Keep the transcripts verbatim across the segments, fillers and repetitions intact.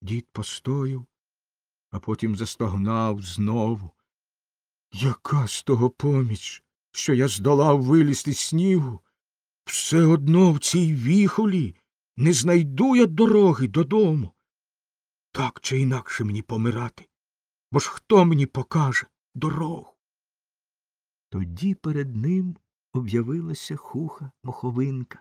Дід постояв, а потім застогнав знову. Яка з того поміч, що я здолав вилізти з снігу? Все одно в цій віхолі не знайду я дороги додому. Так чи інакше мені помирати, бо ж хто мені покаже дорогу? Тоді перед ним об'явилася хуха моховинка.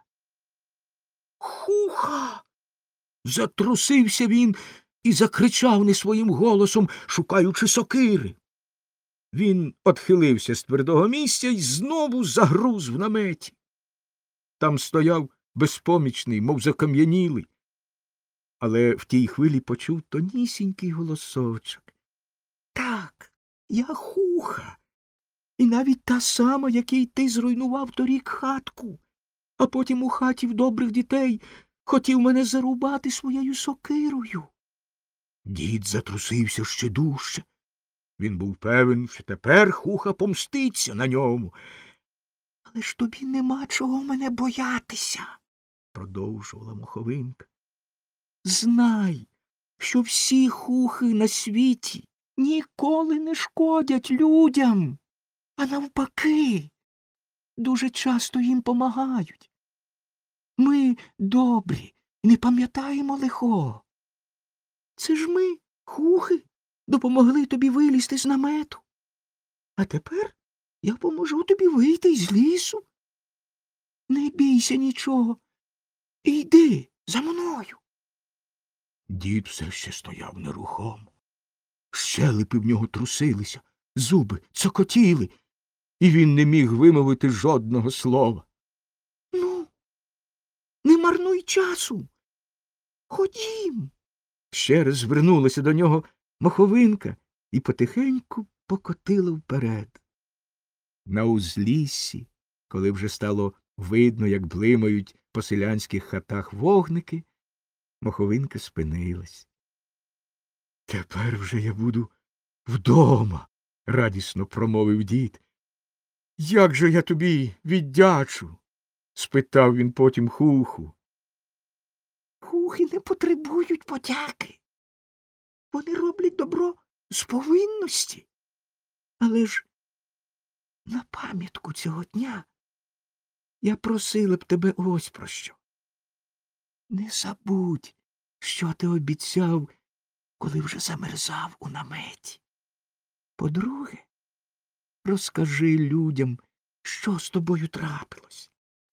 Хуха. Затрусився він і закричав не своїм голосом, шукаючи сокири. Він отхилився з твердого місця і знову загруз в наметі. Там стояв безпомічний, мов закам'янілий. Але в тій хвилі почув тонісінький голосочок. Так, я хуха. І навіть та сама, який ти зруйнував торік хатку, а потім у хаті в добрих дітей хотів мене зарубати своєю сокирою. Дід затрусився ще дужче. Він був певен, що тепер хуха помститься на ньому. Але ж тобі нема чого мене боятися, продовжувала моховинка. Знай, що всі хухи на світі ніколи не шкодять людям, а навпаки, дуже часто їм помагають. Ми добрі, не пам'ятаємо лихого. Це ж ми, хухи, допомогли тобі вилізти з намету. А тепер я поможу тобі вийти із лісу. Не бійся нічого. І йди за мною. Дід все ще стояв нерухомо. Щелепи в нього трусилися, зуби цокотіли, і він не міг вимовити жодного слова. Ну, не марнуй часу. Ходім. Ще раз звернулася до нього моховинка і потихеньку покотила вперед. На узліссі, коли вже стало видно, як блимають по селянських хатах вогники, моховинка спинилась. Тепер вже я буду вдома, радісно промовив дід. Як же я тобі віддячу? Спитав він потім хуху. Хухи не потребують подяки. Вони роблять добро з повинності. Але ж на пам'ятку цього дня я просила б тебе ось про що. Не забудь, що ти обіцяв, коли вже замерзав у наметі. По-друге, розкажи людям, що з тобою трапилось.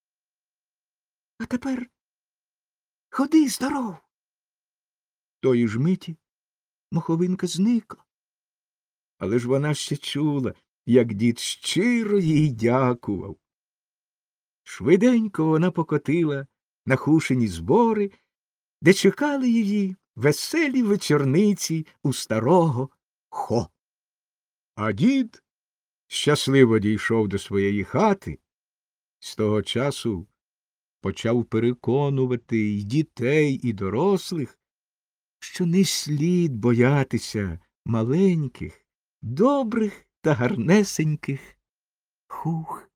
А тепер ходи здоров. Тої ж миті моховинка зникла. Але ж вона ще чула, як дід щиро їй дякував. Швиденько вона покотила на хушині збори, де чекали її веселі вечорниці у старого хо. А дід щасливо дійшов до своєї хати, з того часу почав переконувати й дітей, і дорослих, що не слід боятися маленьких, добрих та гарнесеньких хух.